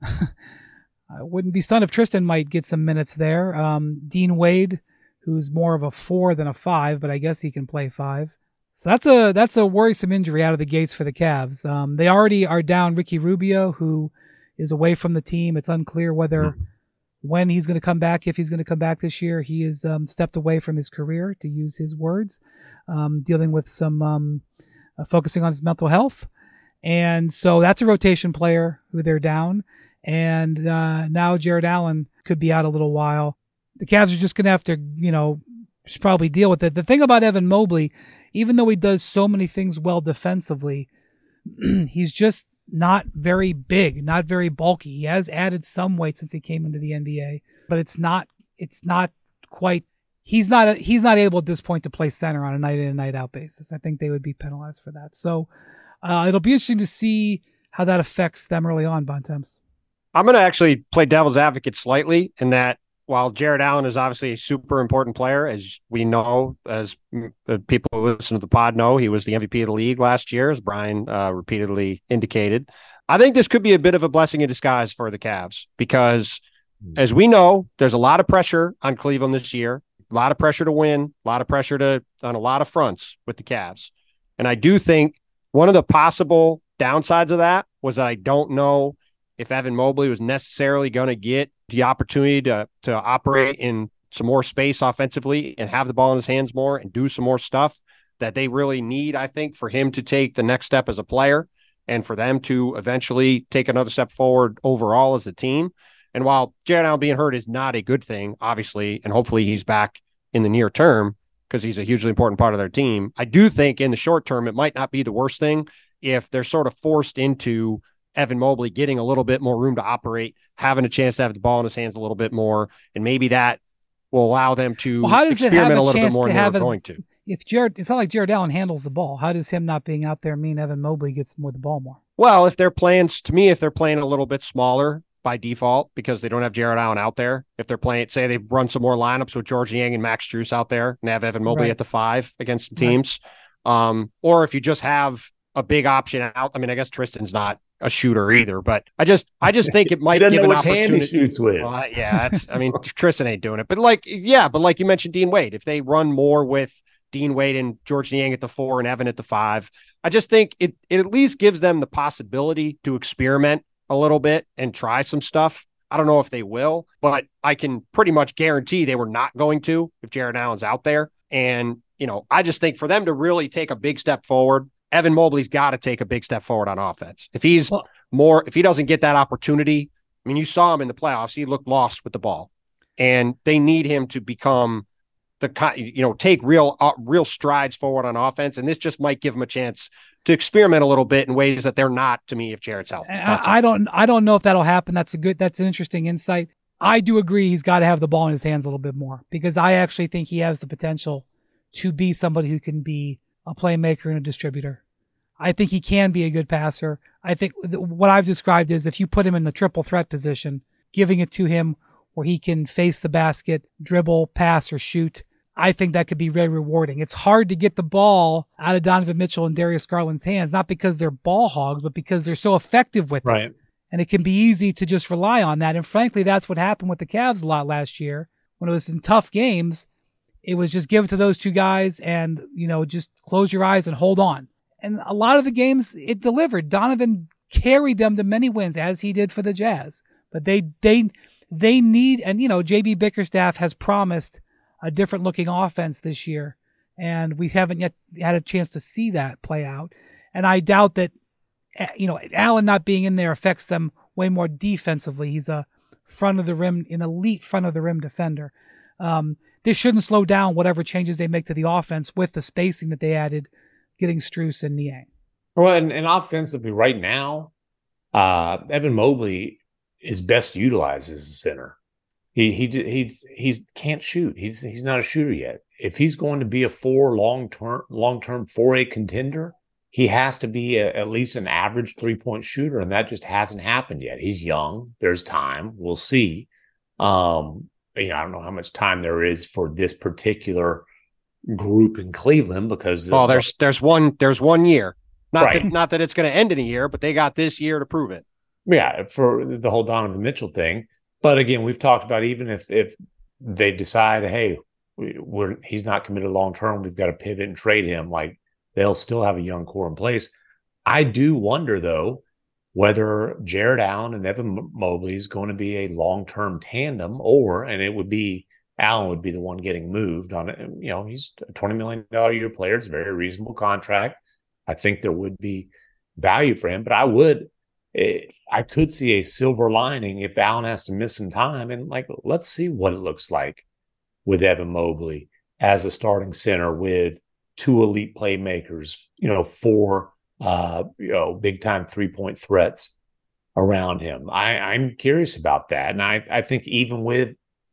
I wouldn't be stunned if Tristan might get some minutes there. Dean Wade, who's more of a 4 than a 5, but I guess he can play 5. So that's a worrisome injury out of the gates for the Cavs. They already are down Ricky Rubio, who is away from the team. It's unclear when he's going to come back, if he's going to come back this year. He is stepped away from his career, to use his words, dealing with some focusing on his mental health. And so that's a rotation player who they're down. And now Jarrett Allen could be out a little while. The Cavs are just going to have to, just probably deal with it. The thing about Evan Mobley, even though he does so many things well defensively, he's just not very big, not very bulky. He has added some weight since he came into the NBA, but it's not quite he's not able at this point to play center on a night in and night out basis. I think they would be penalized for that. So it'll be interesting to see how that affects them early on, Bontemps. I'm going to actually play devil's advocate slightly in that while Jared Allen is obviously a super important player, as we know, as people who listen to the pod know, he was the MVP of the league last year, as Brian repeatedly indicated. I think this could be a bit of a blessing in disguise for the Cavs because, as we know, there's a lot of pressure on Cleveland this year, a lot of pressure to win, a lot of pressure on a lot of fronts with the Cavs. And I do think one of the possible downsides of that was that I don't know if Evan Mobley was necessarily going to get the opportunity to operate in some more space offensively and have the ball in his hands more and do some more stuff that they really need, I think, for him to take the next step as a player and for them to eventually take another step forward overall as a team. And while Jared Allen being hurt is not a good thing, obviously, and hopefully he's back in the near term because he's a hugely important part of their team, I do think in the short term, it might not be the worst thing if they're sort of forced into Evan Mobley getting a little bit more room to operate, having a chance to have the ball in his hands a little bit more, and maybe that will allow them to experiment a little bit more than they're going to. If Jared, it's not like Jared Allen handles the ball. How does him not being out there mean Evan Mobley gets more the ball more? Well, if they're playing a little bit smaller by default because they don't have Jared Allen out there, if they're playing, say they run some more lineups with George Niang and Max Strus out there and have Evan Mobley at the 5 against some teams, or if you just have a big option out. I mean, I guess Tristan's not a shooter either, but I just think it might give an opportunity. He shoots with. Tristan ain't doing it, but like you mentioned Dean Wade, if they run more with Dean Wade and George Niang at the 4 and Evan at the 5, I just think it at least gives them the possibility to experiment a little bit and try some stuff. I don't know if they will, but I can pretty much guarantee they were not going to if Jared Allen's out there. And, I just think for them to really take a big step forward, Evan Mobley's got to take a big step forward on offense. If he doesn't get that opportunity, I mean, you saw him in the playoffs, he looked lost with the ball, and they need him to become take real strides forward on offense. And this just might give him a chance to experiment a little bit in ways that they're not, to me, if Jared's healthy. I don't know if that'll happen. That's an interesting insight. I do agree he's got to have the ball in his hands a little bit more because I actually think he has the potential to be somebody who can be a playmaker and a distributor. I think he can be a good passer. I think what I've described is if you put him in the triple threat position, giving it to him where he can face the basket, dribble, pass, or shoot, I think that could be very rewarding. It's hard to get the ball out of Donovan Mitchell and Darius Garland's hands, not because they're ball hogs, but because they're so effective with it. And it can be easy to just rely on that. And frankly, that's what happened with the Cavs a lot last year. When it was in tough games, it was just give it to those two guys and, just close your eyes and hold on. And a lot of the games, it delivered. Donovan carried them to many wins, as he did for the Jazz. But they need, and, JB Bickerstaff has promised a different looking offense this year. And we haven't yet had a chance to see that play out. And I doubt that, Allen not being in there affects them way more defensively. He's an elite front of the rim defender. This shouldn't slow down whatever changes they make to the offense with the spacing that they added, getting Strus and Niang. Well, and offensively right now, Evan Mobley is best utilized as a center. He can't shoot. He's not a shooter yet. If he's going to be a long term for a contender, he has to be at least an average 3-point shooter, and that just hasn't happened yet. He's young. There's time. We'll see. I don't know how much time there is for this particular group in Cleveland because there's one year. Not that it's going to end in a year, but they got this year to prove it. Yeah, for the whole Donovan Mitchell thing. But again, we've talked about even if they decide, hey, he's not committed long term, we've got to pivot and trade him. Like they'll still have a young core in place. I do wonder though whether Jared Allen and Evan Mobley is going to be a long-term tandem and it would be Allen would be the one getting moved on it. He's a $20 million a year player. It's a very reasonable contract. I think there would be value for him, but I could see a silver lining if Allen has to miss some time and let's see what it looks like with Evan Mobley as a starting center with two elite playmakers, four big time 3-point threats around him. I'm curious about that. And I think even with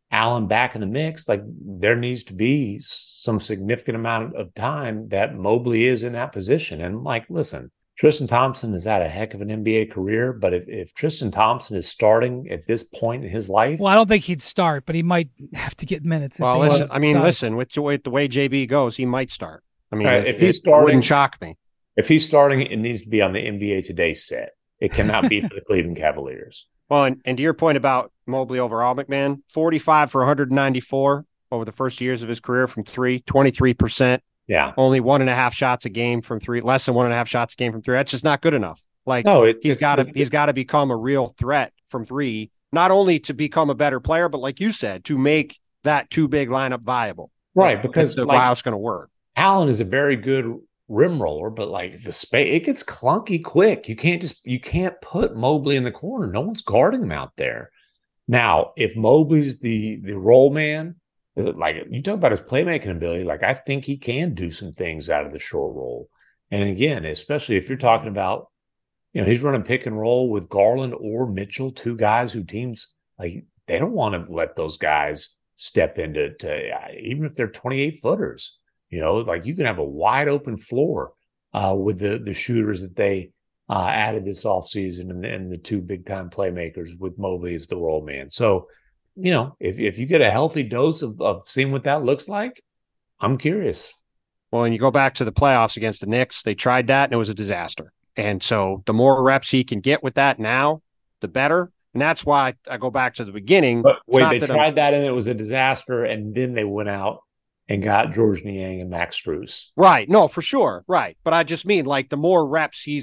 Allen back in the mix, like there needs to be some significant amount of time that Mobley is in that position. And like, listen, Tristan Thompson has had a heck of an NBA career, but if Tristan Thompson is starting at this point in his life, Well, I don't think he'd start, but he might have to get minutes. Well, listen, listen, with the way JB goes, he might start. I mean, if he's starting, it wouldn't shock me. If he's starting, it needs to be on the NBA Today set. It cannot be for the Cleveland Cavaliers. Well, and to your point about Mobley overall, McMahon, 45 for 194 over the first years of his career from three, 23%. Yeah. Only 1.5 shots a game from three, less than 1.5 shots a game from three. That's just not good enough. Like, no, he's got to become a real threat from three, not only to become a better player, but like you said, to make that too big lineup viable. Right. Because the how it's going to work. Allen is a very good rim roller, but like the space, it gets clunky quick. You can't put Mobley in the corner. No one's guarding him out there. Now, if Mobley's the roll man, like you talk about his playmaking ability, like I think he can do some things out of the short roll. And again, especially if you're talking about, he's running pick and roll with Garland or Mitchell, two guys who teams like they don't want to let those guys step into even if they're 28 footers. Like you can have a wide open floor with the shooters that they added this offseason and the two big time playmakers with Mobley as the roll man. So, if you get a healthy dose of seeing what that looks like, I'm curious. Well, and you go back to the playoffs against the Knicks, they tried that and it was a disaster. And so the more reps he can get with that now, the better. And that's why I go back to the beginning. But wait, they tried that and it was a disaster. And then they went out and got George Niang and Max Strus. Right. No, for sure. Right. But I just mean like the more reps you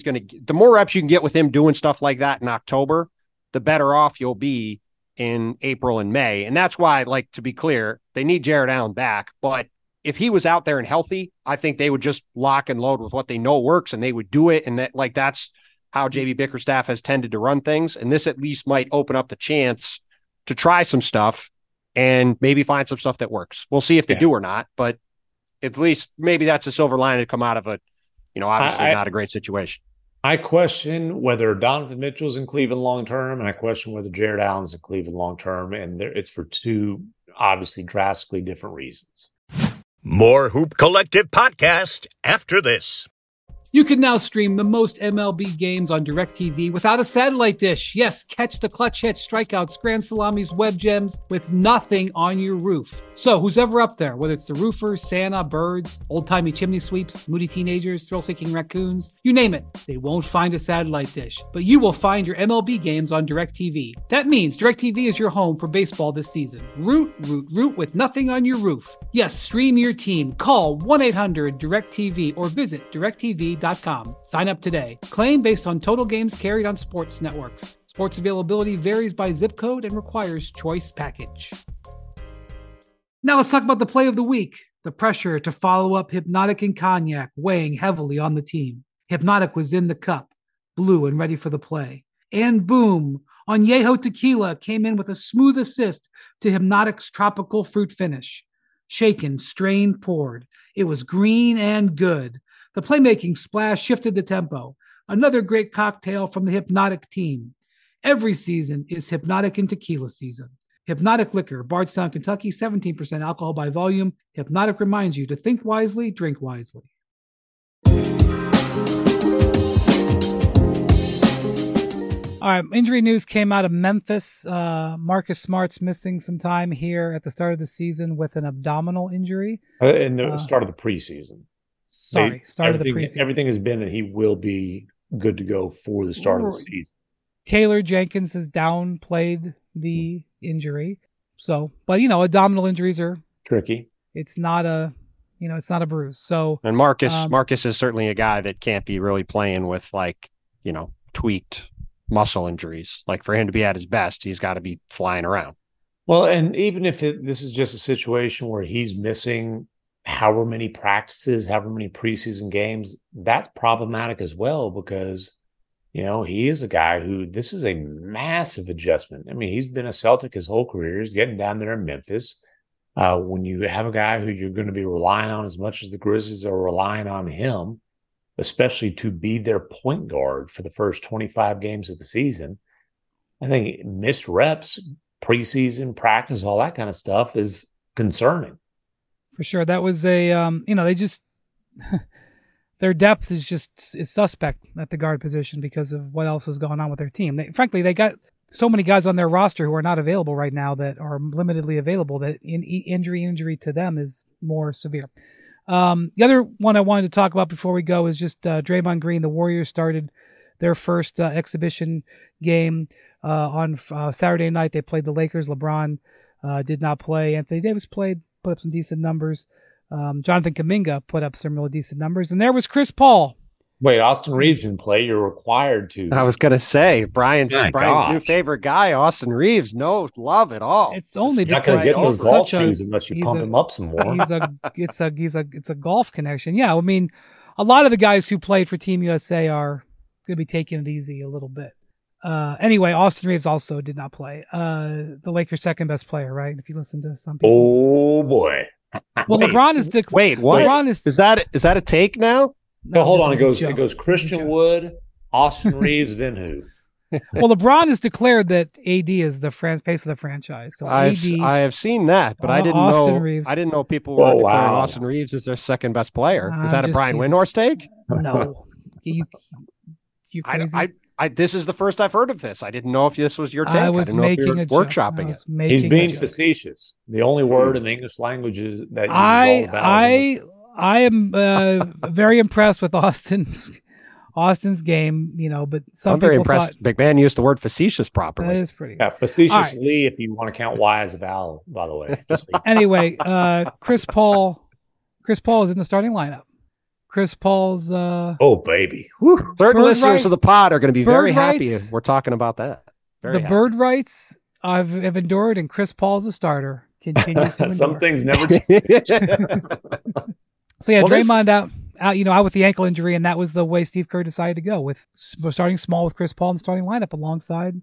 can get with him doing stuff like that in October, the better off you'll be in April and May. And that's why, like, to be clear, they need Jared Allen back. But if he was out there and healthy, I think they would just lock and load with what they know works and they would do it. And that's how JB Bickerstaff has tended to run things. And this at least might open up the chance to try some stuff and maybe find some stuff that works. We'll see if they do or not, but at least maybe that's a silver lining to come out of it. Obviously not a great situation. I question whether Donovan Mitchell's in Cleveland long-term, and I question whether Jared Allen's in Cleveland long-term, and it's for two obviously drastically different reasons. More Hoop Collective podcast after this. You can now stream the most MLB games on DirecTV without a satellite dish. Yes, catch the clutch hits, strikeouts, grand salamis, web gems with nothing on your roof. So who's ever up there, whether it's the roofers, Santa, birds, old-timey chimney sweeps, moody teenagers, thrill-seeking raccoons, you name it, they won't find a satellite dish. But you will find your MLB games on DirecTV. That means DirecTV is your home for baseball this season. Root with nothing on your roof. Yes, stream your team. Call 1-800-DirecTV or visit DirecTV.com. Sign up today. Claim based on total games carried on sports networks. Sports availability varies by zip code and requires choice package. Now let's talk about the play of the week. The pressure to follow up Hypnotic and Cognac weighing heavily on the team. Hypnotic was in the cup, blue and ready for the play. And boom, Añejo Tequila came in with a smooth assist to Hypnotic's tropical fruit finish. Shaken, strained, poured. It was green and good. The playmaking splash shifted the tempo. Another great cocktail from the Hypnotic team. Every season is Hypnotic and Tequila season. Hypnotic Liquor, Bardstown, Kentucky, 17% alcohol by volume. Hypnotic reminds you to think wisely, drink wisely. All right, injury news came out of Memphis. Marcus Smart's missing some time here at the start of the season with an abdominal injury. In the start of the preseason. Start of the preseason. Everything has been that he will be good to go for the start of the season. Taylor Jenkins has downplayed the injury. So, but abdominal injuries are tricky. It's not a bruise. So, and Marcus is certainly a guy that can't be really playing with tweaked muscle injuries. Like for him to be at his best, he's got to be flying around. Well, and even if this is just a situation where he's missing however many practices, however many preseason games, that's problematic as well because, he is a guy who this is a massive adjustment. I mean, he's been a Celtic his whole career. He's getting down there in Memphis. When you have a guy who you're going to be relying on as much as the Grizzlies are relying on him, especially to be their point guard for the first 25 games of the season, I think missed reps preseason practice, all that kind of stuff is concerning. For sure. That was they just, their depth is suspect at the guard position because of what else is going on with their team. Frankly, they got so many guys on their roster who are not available right now, that are limitedly available, that injury to them is more severe. The other one I wanted to talk about before we go is just Draymond Green. The Warriors started their first exhibition game on Saturday night. They played the Lakers. LeBron did not play. Anthony Davis put up some decent numbers. Jonathan Kuminga put up some really decent numbers. And there was Chris Paul. Wait, Austin Reeves didn't play. You're required to. I was going to say, Brian's new favorite guy, Austin Reeves. No love at all. It's only You're because not going to get those golf such shoes unless you pump him up some more. It's a golf connection. Yeah, I mean, a lot of the guys who played for Team USA are going to be taking it easy a little bit. Anyway, Austin Reeves also did not play. The Lakers' second best player, right? If you listen to some people. Oh boy. Well, LeBron is wait. What? LeBron is that a take now? No, hold on. It goes Christian Wood, Austin Reeves, then who? Well, LeBron has declared that AD is the face of the franchise. So I have seen that, but I didn't know. Reeves. I didn't know people were declaring Austin Reeves as their second best player. Is that a Brian Windhorst take? No, you crazy. This is the first I've heard of this. I didn't know if this was your take. I was making a workshopping it. He's being facetious. The only word in the English language is that I am very impressed with Austin's game, but I'm very impressed. Big Man used the word facetious properly. That is pretty good. Yeah, facetiously, if you want to count Y as a vowel, by the way. Anyway, Chris Paul is in the starting lineup. Chris Paul's oh baby. Certain listeners of the pod are going to be very happy if we're talking about that. Bird rights I've endured, and Chris Paul's a starter. Continues to endure. Some things never change. So yeah, Draymond out with the ankle injury, and that was the way Steve Kerr decided to go, with starting small with Chris Paul in the starting lineup alongside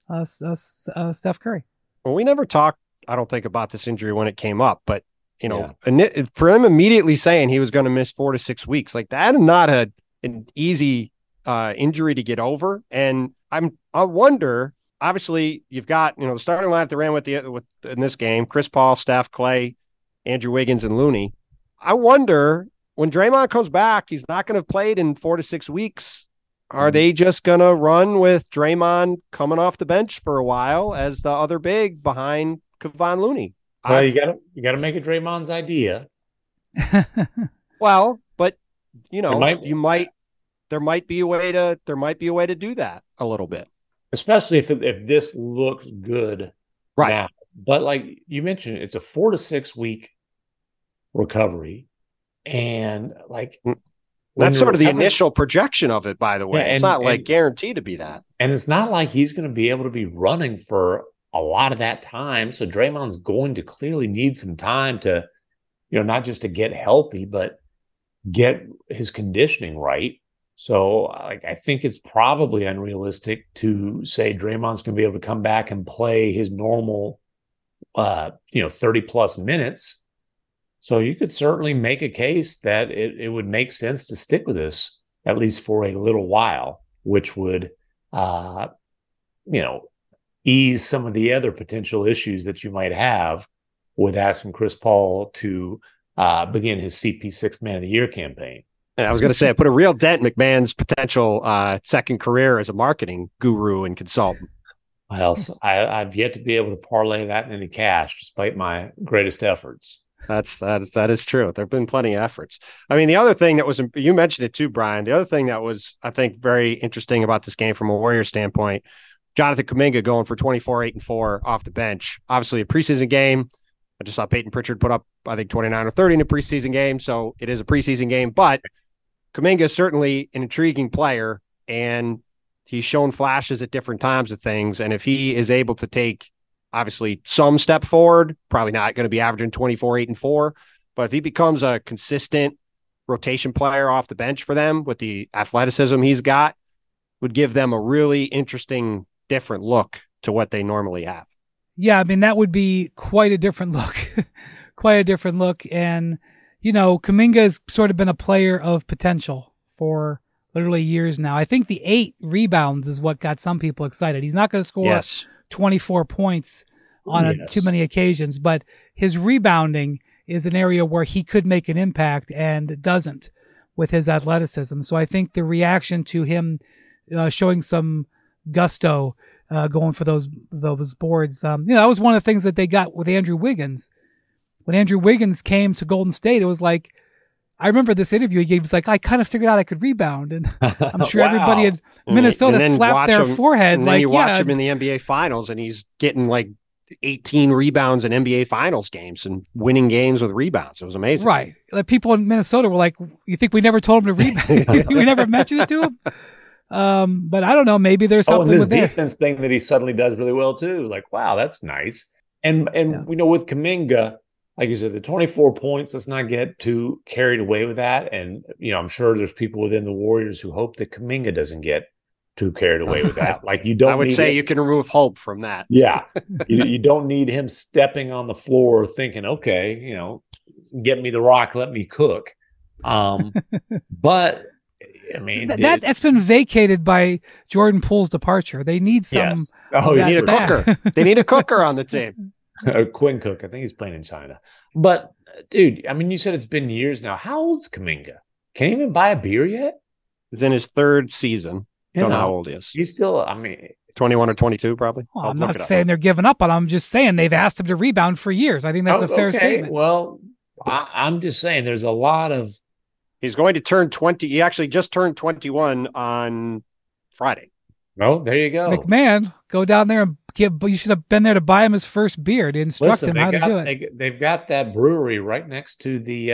Steph Curry. Well, we never talked, I don't think, about this injury when it came up, but for him immediately saying he was going to miss 4 to 6 weeks, like that is not an easy injury to get over. And I wonder, obviously you've got, the starting lineup that ran with in this game, Chris Paul, Steph, Clay, Andrew Wiggins, and Looney. I wonder when Draymond comes back, he's not going to have played in 4 to 6 weeks. Are they just going to run with Draymond coming off the bench for a while as the other big behind Kevon Looney? Well, you got to make it Draymond's idea. Well, but there might be a way to do that a little bit, especially if this looks good right now. But like you mentioned, it's a 4 to 6 week recovery, and like that's sort of the initial projection of it. By the way, it's not guaranteed to be that, and it's not like he's going to be able to be running for a lot of that time. So Draymond's going to clearly need some time to, not just to get healthy, but get his conditioning right. So I think it's probably unrealistic to say Draymond's going to be able to come back and play his normal, 30 plus minutes. So you could certainly make a case that it would make sense to stick with this at least for a little while, which would, ease some of the other potential issues that you might have with asking Chris Paul to begin his CP6 Man of the Year campaign. And I was going to say, I put a real dent in McMahon's potential second career as a marketing guru and consultant. Well, I've yet to be able to parlay that into cash, despite my greatest efforts. That is true. There have been plenty of efforts. I mean, the other thing that was, you mentioned it too, Brian, the other thing that was, I think, very interesting about this game from a Warriors standpoint, Jonathan Kuminga going for 24, 8, and 4 off the bench. Obviously a preseason game. I just saw Peyton Pritchard put up, I think, 29 or 30 in a preseason game. So it is a preseason game, but Kuminga is certainly an intriguing player, and he's shown flashes at different times of things. And if he is able to take, obviously, some step forward, probably not going to be averaging 24, 8, and 4, but if he becomes a consistent rotation player off the bench for them with the athleticism he's got, would give them a really interesting, different look to what they normally have. Yeah, I mean, that would be quite a different look. Quite a different look. And, Kuminga has sort of been a player of potential for literally years now. I think the 8 rebounds is what got some people excited. He's not going to score 24 points on too many occasions, but his rebounding is an area where he could make an impact and doesn't with his athleticism. So I think the reaction to him showing some gusto going for those boards, that was one of the things that they got with Andrew Wiggins. When Andrew Wiggins came to Golden State, it was like, I remember this interview he gave. Was like, I kind of figured out I could rebound, and I'm sure everybody in Minnesota slapped their forehead. And then you watch him in the NBA Finals, and he's getting like 18 rebounds in NBA Finals games and winning games with rebounds. It was amazing. Right. Like people in Minnesota were like, "You think we never told him to rebound? We never mentioned it to him." But I don't know. Maybe there's something. And this with defense thing that he suddenly does really well too. Like, wow, that's nice. And with Kuminga. Like you said, the 24 points, let's not get too carried away with that. And, I'm sure there's people within the Warriors who hope that Kuminga doesn't get too carried away with that. Like you don't. I would say you can remove hope from that. Yeah. you don't need him stepping on the floor thinking, okay, get me the rock, let me cook. But I mean, that's been vacated by Jordan Poole's departure. They need some. Yes. You need a cooker. They need a cooker on the team. Quinn Cook. I think he's playing in China. But, dude, I mean, you said it's been years now. How old's Kuminga? Can he even buy a beer yet? He's in his third season. Don't know how old he is. He's still, 21 or 22 probably. Well, I'm not saying they're giving up on him. I'm just saying they've asked him to rebound for years. I think that's a fair statement. Well, I'm just saying there's a lot of. He's going to turn 20. He actually just turned 21 on Friday. Oh, there you go. McMahon, go down there and you should have been there to buy him his first beer to instruct him how to do it. They've got that brewery right next to the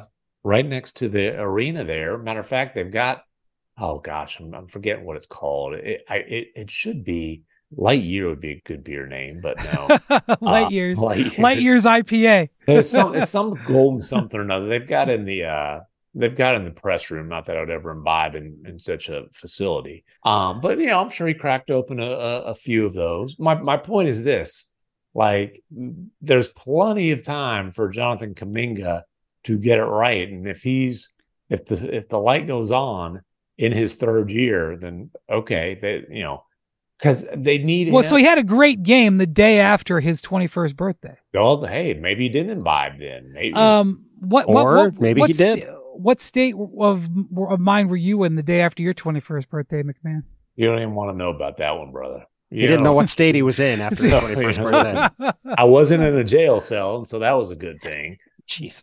arena there. Matter of fact, they've got, oh gosh, I'm forgetting what it's called. It should be Lightyear would be a good beer name, but no. Lightyear's IPA. It's some golden something or another. They've got in the press room. Not that I would ever imbibe in such a facility. But I'm sure he cracked open a few of those. My point is this: like, there's plenty of time for Jonathan Kuminga to get it right, and if the light goes on in his third year, then okay, because they need him. So he had a great game the day after his 21st birthday. Well, hey, maybe he didn't imbibe then. Maybe. Maybe he did. What state of mind were you in the day after your 21st birthday, McMahon? You don't even want to know about that one, brother. You didn't know what state he was in after his 21st birthday. I wasn't in a jail cell, and so that was a good thing. Jesus.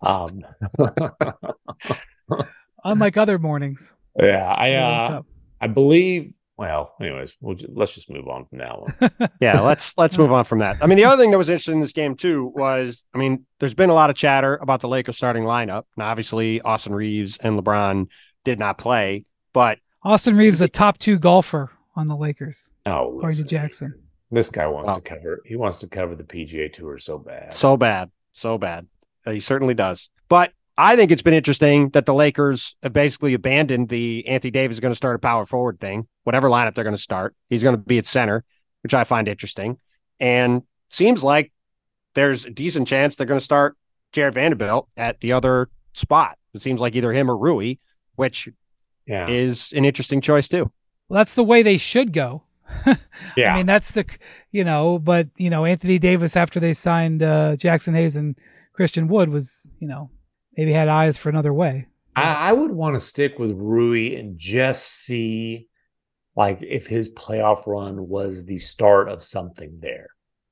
Unlike other mornings. Yeah, I believe. Well, anyways, let's just move on from that one. Yeah, let's move on from that. I mean, the other thing that was interesting in this game too was, I mean, there's been a lot of chatter about the Lakers starting lineup. Now, obviously, Austin Reeves and LeBron did not play, but Austin Reeves is a top 2 golfer on the Lakers. Oh, according to Jackson. This guy wants to cover. He wants to cover the PGA Tour so bad. So bad. He certainly does. But I think it's been interesting that the Lakers have basically abandoned the Anthony Davis is going to start a power forward thing. Whatever lineup they're going to start, he's going to be at center, which I find interesting. And seems like there's a decent chance they're going to start Jared Vanderbilt at the other spot. It seems like either him or Rui, which is an interesting choice too. Well, that's the way they should go. Yeah. I mean, that's but Anthony Davis, after they signed Jackson Hayes and Christian Wood, was, maybe had eyes for another way. I would want to stick with Rui and just see, like, if his playoff run was the start of something there.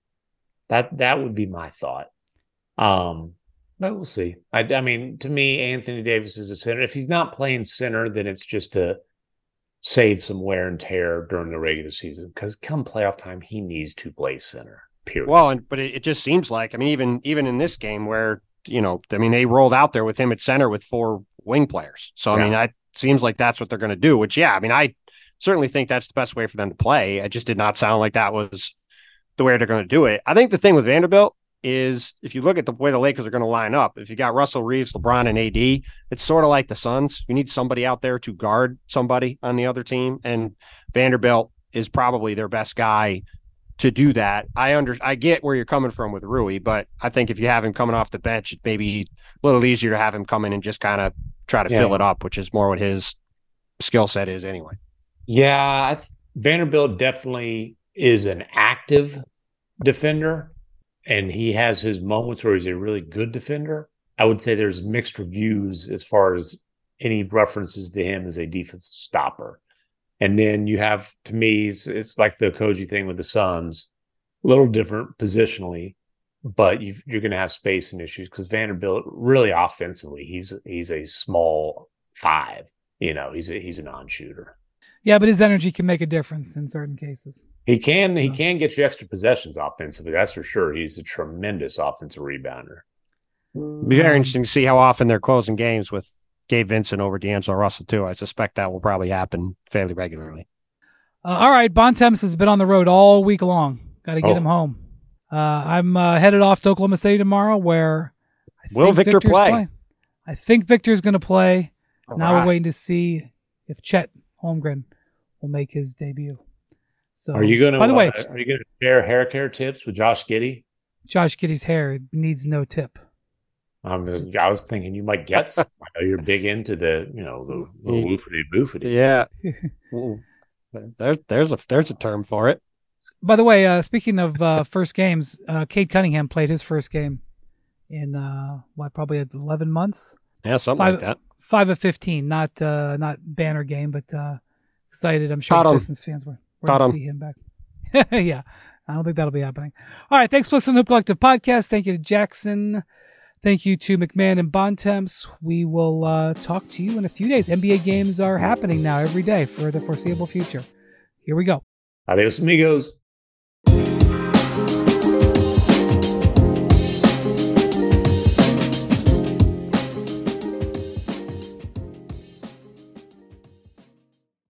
That would be my thought. But we'll see. I mean, to me, Anthony Davis is a center. If he's not playing center, then it's just to save some wear and tear during the regular season. Because come playoff time, he needs to play center. Period. Well, but it just seems like, I mean, even in this game where, they rolled out there with him at center with 4 wing players. So, I mean, it seems like that's what they're going to do, which, I certainly think that's the best way for them to play. It just did not sound like that was the way they're going to do it. I think the thing with Vanderbilt is, if you look at the way the Lakers are going to line up, if you got Russell Reeves, LeBron, and AD, it's sort of like the Suns. You need somebody out there to guard somebody on the other team, and Vanderbilt is probably their best guy to do that. I get where you're coming from with Rui, but I think if you have him coming off the bench, it may be a little easier to have him come in and just kind of try to fill it up, which is more what his skill set is anyway. Yeah, Vanderbilt definitely is an active defender. and he has his moments where he's a really good defender. I would say there's mixed reviews as far as any references to him as a defensive stopper. And then you have, to me, it's like the Koji thing with the Suns, a little different positionally, but you're going to have spacing issues because Vanderbilt, really offensively, he's a small 5. He's a non-shooter. Yeah, but his energy can make a difference in certain cases. He can get you extra possessions offensively. That's for sure. He's a tremendous offensive rebounder. It'll be very interesting to see how often they're closing games with Gabe Vincent over D'Angelo Russell too. I suspect that will probably happen fairly regularly. All right, Bontemps has been on the road all week long. Got to get him home. I'm headed off to Oklahoma City tomorrow, where will Victor play? Playing. I think Victor's going to play. All now right. we're waiting to see if Chet Holmgren will make his debut. So, are you going to? By the way, are you going to share hair care tips with Josh Giddey? Josh Giddey's hair needs no tip. I was thinking you might get some. I know you're big into the woofity boofity. Yeah. there's a term for it. By the way, speaking of first games, Cade Cunningham played his first game in probably 11 months. Yeah, something like that. 5 of 15, not banner game, but excited. I'm sure Pistons fans were to see him back. Yeah, I don't think that'll be happening. All right, thanks for listening to the Collective Podcast. Thank you to Jackson. Thank you to McMahon and Bontemps. We will talk to you in a few days. NBA games are happening now every day for the foreseeable future. Here we go. Adios, amigos.